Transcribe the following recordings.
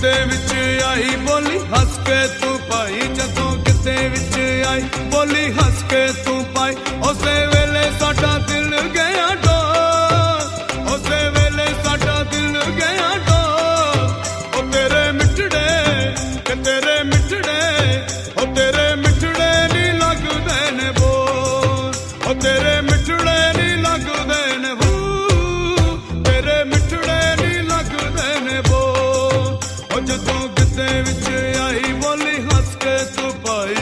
किते विच आई बोली हस के तू पाई, जदों किते विच आई बोली हस के तू पाई, उसे वेले साडा दिल गया डोल, उसे वेले साडा दिल गया डोल। ओ तेरे मिठड़े के तेरे मिठड़े, ओ तेरे मिठड़े नी लगदे ने बोल, ओ तेरे मिठड़े नी लगदे ने तेरे मिठड़े नी लगदे ने बोल। ओ जदों किते विच आई बोली हस के तू पाई।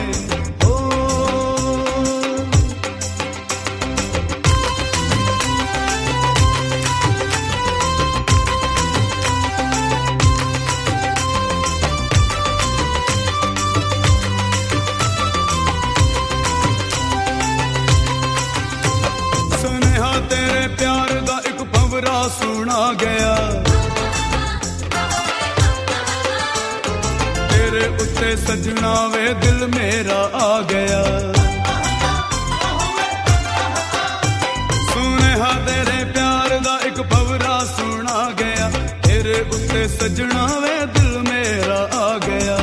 सुनेहा तेरे प्यार दा एक भंवरा सुना गया, तेरे उत्ते सजना वे दिल मेरा आ गया। सुनेहा तेरे प्यार दा एक भंवरा सुना गया, तेरे उत्ते सजना वे दिल मेरा आ गया।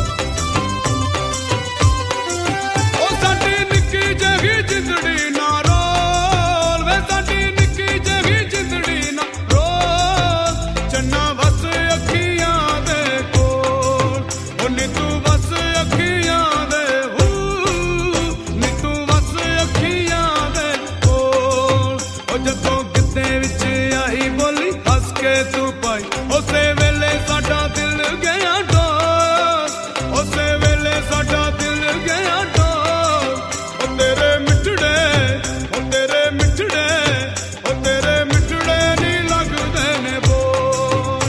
ओ साडी निक्की जही जिंदड़ी ना रोल, वे साडी निक्की जही जिंदड़ी ना रोल, चन्ना बस अखियां दे कोल, ओ नी तू बस अखियां दे नी तू बस अखियां दे कोल। ओ जदों किते विच आई बोली हस के तू पाई, उसे वेले साडा दिल गया डोल, उसे वेले साडा दिल गया डोल। ओ तेरे मिठड़े, ओ तेरे मिठड़े, ओ तेरे मिठड़े नी लगदे ने बोल।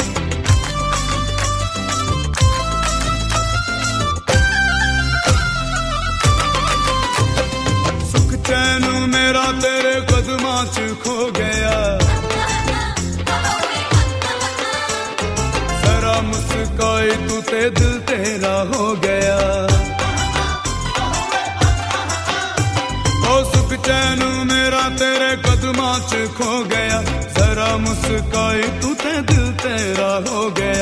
सुख चैन मेरा तेरे कदमां च खो गया, जरा मुस्काई तू ते दिल तेरा हो गया। ओ सुख चैन मेरा तेरे कदमां च खो गया, जरा मुस्काई तू ते दिल तेरा हो गया।